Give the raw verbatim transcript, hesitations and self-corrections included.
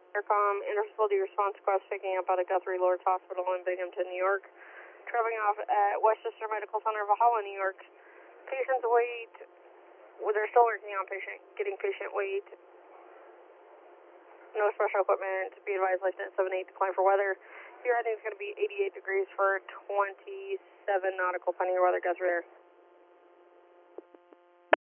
Aircom, interfacility response request picking up out of Guthrie Lord's Hospital in Binghamton, New York. Traveling off at Westchester Medical Center of Valhalla, New York. Patient's weight, well, they're still working on patient, getting patient weight. No special equipment. Be advised, license seven eight, decline for weather. Here I think it's going to be eighty-eight degrees for twenty-seven nautical, pending your weather, Guthrie there.